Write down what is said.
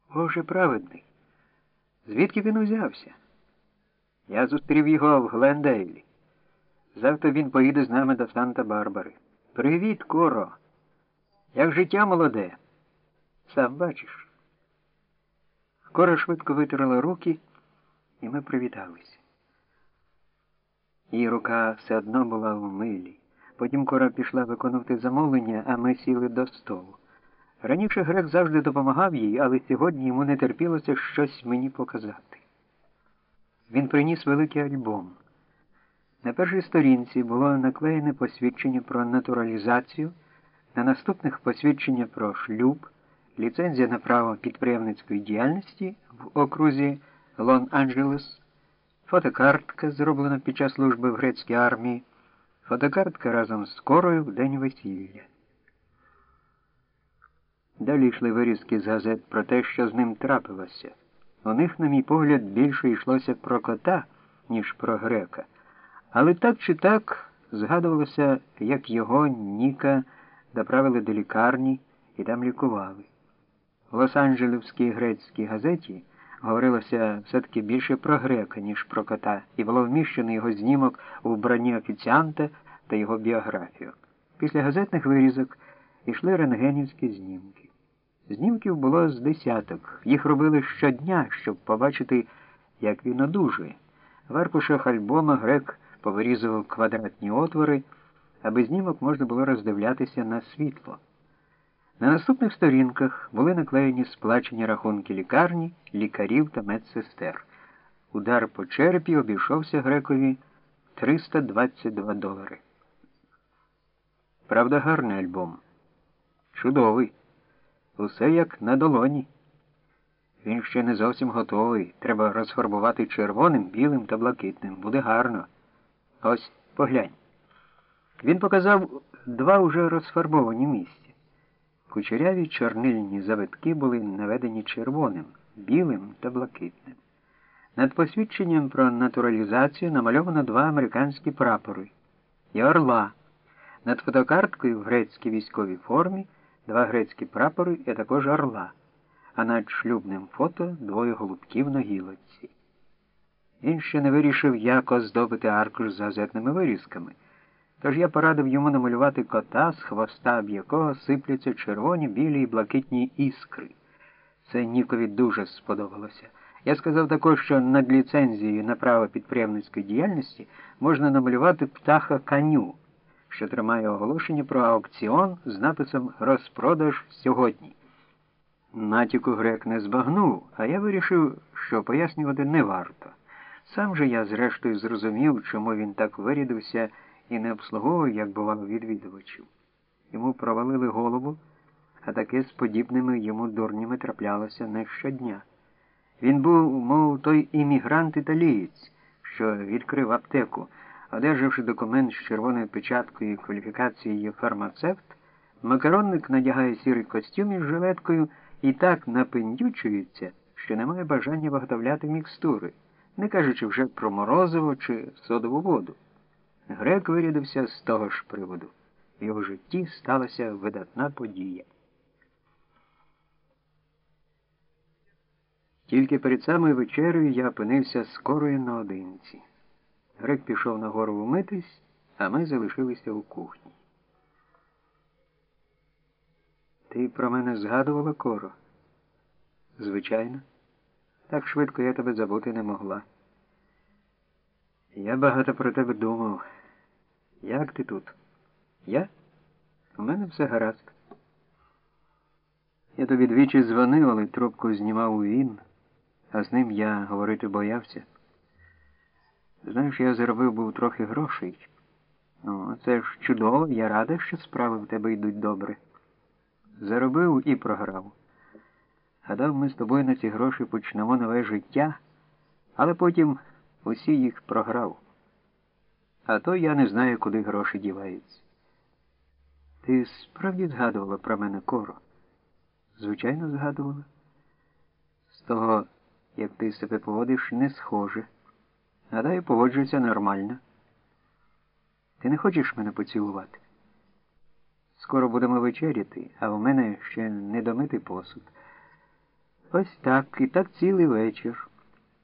Боже праведний, звідки він узявся? Я зустрів його в Глендейлі. Завтра він поїде з нами до Санта-Барбари. Привіт, Коро. Як життя молоде? Сам бачиш. Кора швидко витерла руки, і ми привіталися. Її рука все одно була в милі. Потім Кора пішла виконувати замовлення, а ми сіли до столу. Раніше Грек завжди допомагав їй, але сьогодні йому не терпілося щось мені показати. Він приніс великий альбом. На першій сторінці було наклеєне посвідчення про натуралізацію, на наступних посвідчення про шлюб, ліцензія на право підприємницької діяльності в окрузі Лон-Анджелес, фотокартка, зроблена під час служби в грецькій армії, фотокартка разом з Корою в день весілля. Далі йшли вирізки з газет про те, що з ним трапилося. У них, на мій погляд, більше йшлося про кота, ніж про Грека. Але так чи так згадувалося, як його, Ніка, доправили до лікарні і там лікували. В Лос-Анджелеській грецькій газеті говорилося все-таки більше про Грека, ніж про кота, і було вміщено його знімок у вбранні офіціанта та його біографію. Після газетних вирізок йшли рентгенівські знімки. Знімків було з десяток. Їх робили щодня, щоб побачити, як він одужує. В аркушах альбома Грек повирізував квадратні отвори, аби знімок можна було роздивлятися на світло. На наступних сторінках були наклеєні сплачені рахунки лікарні, лікарів та медсестер. Удар по черепі обійшовся Грекові $322. Правда, гарний альбом. Чудовий. Усе як на долоні. Він ще не зовсім готовий. Треба розфарбувати червоним, білим та блакитним. Буде гарно. Ось, поглянь. Він показав два уже розфарбовані місця. Кучеряві чорнильні завитки були наведені червоним, білим та блакитним. Над посвідченням про натуралізацію намальовано два американські прапори і орла. Над фотокарткою в грецькій військовій формі два грецькі прапори і також орла, а над шлюбним фото двоє голубків на гілочці. Він ще не вирішив, як оздобити аркуш з газетними вирізками, тож я порадив йому намалювати кота, з хвоста об якого сипляться червоні, білі і блакитні іскри. Це Нікові дуже сподобалося. Я сказав також, що над ліцензією на право підприємницької діяльності можна намалювати птаха Каню, що тримає оголошення про аукціон з написом «Розпродаж сьогодні». Натяку Грек не збагнув, а я вирішив, що пояснювати не варто. Сам же я зрештою зрозумів, чому він так вирядився і не обслуговував, як бувало, відвідувачів. Йому провалили голову, а таке з подібними йому дурнями траплялося не щодня. Він був, мов той іммігрант-італієць, що відкрив аптеку. Одержавши документ з червоною печаткою і кваліфікацією фармацевт, макаронник надягає сірий костюм із жилеткою і так напендючується, що немає бажання виготовляти мікстури, не кажучи вже про морозиво чи содову воду. Грек вирядився з того ж приводу. В його житті сталася видатна подія. Тільки перед самою вечерею я опинився з Корою наодинці. Грек пішов нагору умитись, а ми залишилися у кухні. Ти про мене згадувала, Коро? Звичайно. Так швидко я тебе забути не могла. Я багато про тебе думав. Як ти тут? Я? У мене все гаразд. Я тобі двічі дзвонив, але трубку знімав він, а з ним я говорити боявся. Знаєш, я заробив був трохи грошей. Ну, це ж чудово, я рада, що справи в тебе йдуть добре. Заробив і програв. Гадав, ми з тобою на ці гроші почнемо нове життя, але потім усі їх програв. А то я не знаю, куди гроші діваються. Ти справді згадувала про мене, Коро? Звичайно, згадувала. З того, як ти себе поводиш, не схоже. Гадаю, поводжуся нормально. Ти не хочеш мене поцілувати? Скоро будемо вечеряти, а в мене ще не домитий посуд. Ось так, і так цілий вечір.